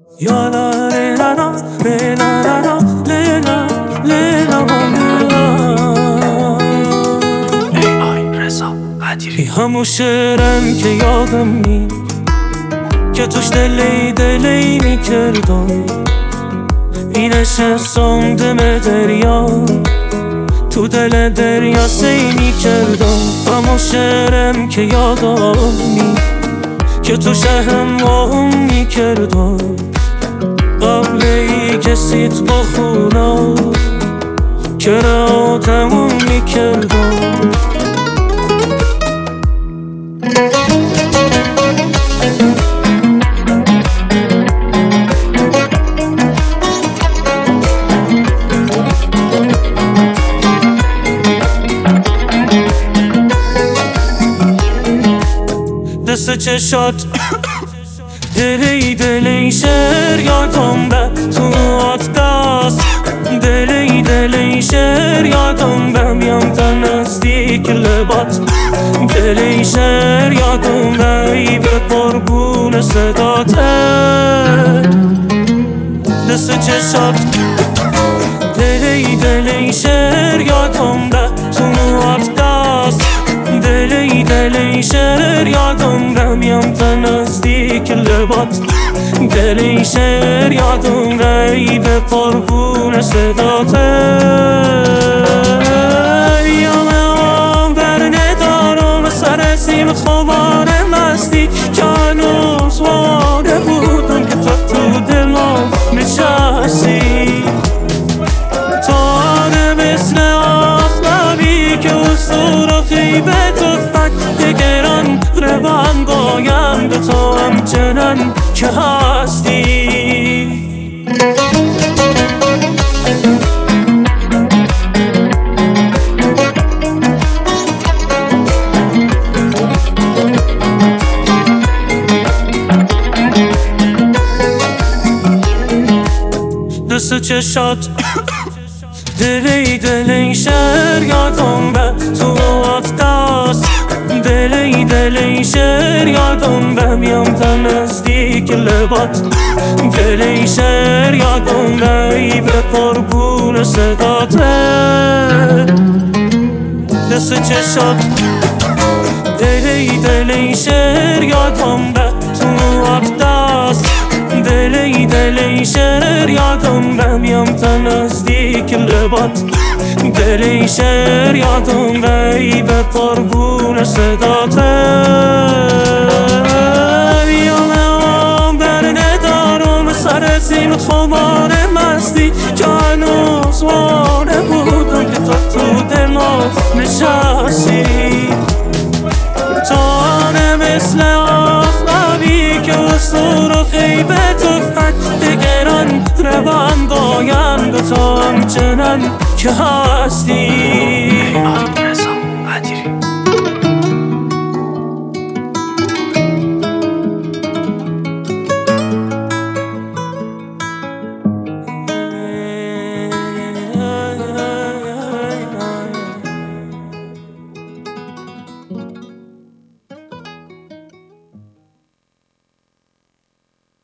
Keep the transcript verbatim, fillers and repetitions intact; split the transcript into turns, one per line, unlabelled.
یا لا لا لا لا لا لا ای آی رضا قدیری همون شعرم که یادم می که توش دلی دلی میکردم اینش سندم دریا تو دل دریا سی میکردم همون شعرم که یادم می که تو شهرم وام میکردم قبل ای کسیت با خونا که را تموم میکردم دست چشات دلی دلی شعر یادم به تو آت دست دلی دلی شعر یادم به میام تا نزدیک لبات دلی شعر یادم به ای به قربون صداته دست چشات دلی دلی شعر یادم به تو آت دست دلی دلی شعر یادم به میام تا نزدیک لبات دلی شعر یادم به ای به قربون صداته یام آم بر ندارم سر سیم خوابان مستی که هنوز وانه بودم که تو تو دلم نشستی تانه مثل آفتابی که اسطور خیبت افتد دگران روان باید تو همچنان که هستی دست چشات دلی دلی شعر یادم به تو آت دست دلی دلی شعر یادم به میام تا نزدیک لبات دلی شعر یادم به ای به قربون صداته دست چشات دلی دلی شعر یادم به تو آت دست دلی دلی شعر یادم به میام تا نزدیک لبات دلی شعر یادم به ای به قربون صداته یام آم بر ندارم سر سیمت خوابان مستی که هنوز وانه بودم که تو تو دلم نشستی تانه مثل آفتابی که اسطور خیبت افتد دگران روان باید تو همچنان که هستی